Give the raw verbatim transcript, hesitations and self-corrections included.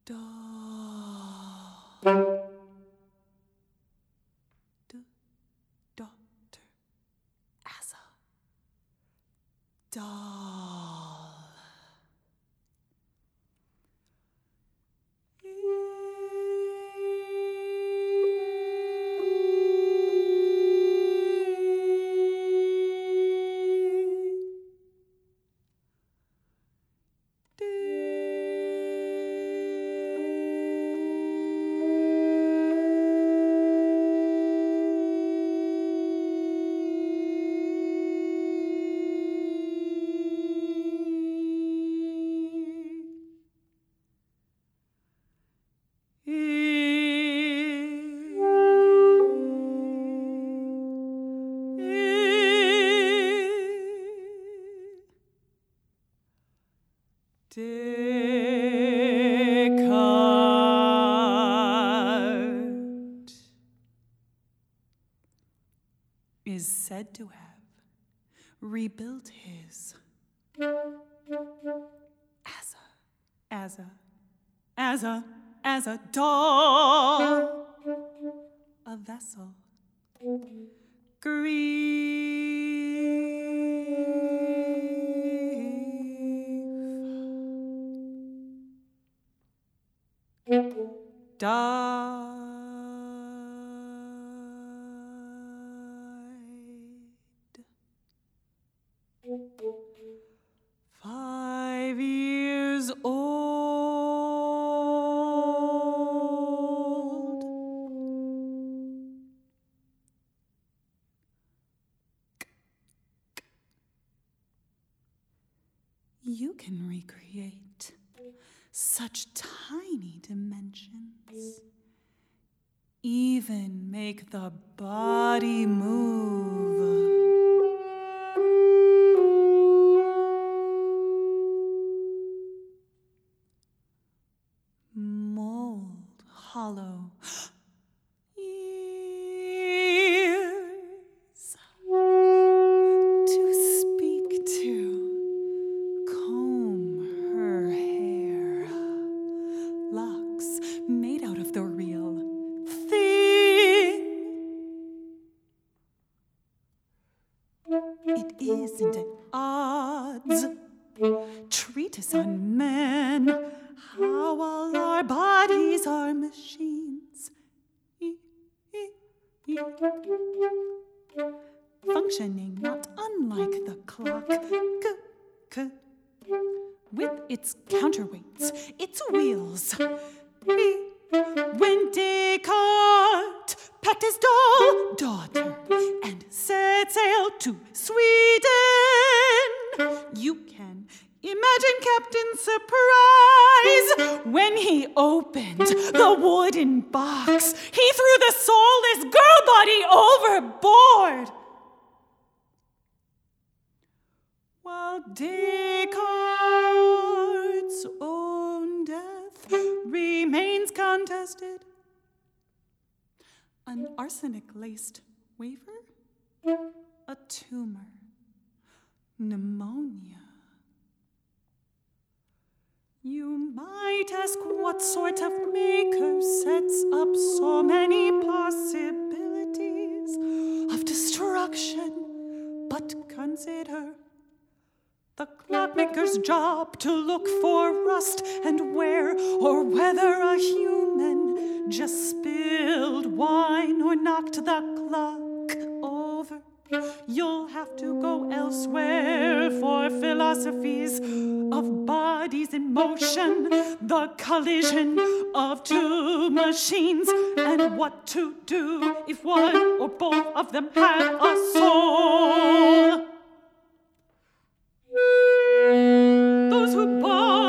doll. D daughter as a doll. Descartes is said to have rebuilt his as a, as a, as a, as a doll, a vessel, grief, died. Five years old. You can recreate such tiny dimensions, even make the body move. Mold hollow ears to speak to, comb her hair, locks made out of the real thing. It isn't at odds. Treatise on men, how all our bodies are machines, functioning not unlike the clock, with its counterweights, its wheels. When Descartes packed his doll daughter and set sail to Sweden, you can imagine Captain's surprise when he opened the wooden box. He threw the soulless girl body overboard. While Descartes' own death remains contested. An arsenic-laced wafer? A tumor. Pneumonia. You might ask what sort of maker sets up so many possibilities of destruction, but consider the clockmaker's job to look for rust and wear, or whether a human just spilled wine or knocked the clock over. You'll have to go elsewhere for philosophies of bodies in motion, the collision of two machines, and what to do if one or both of them have a soul. Those who borrow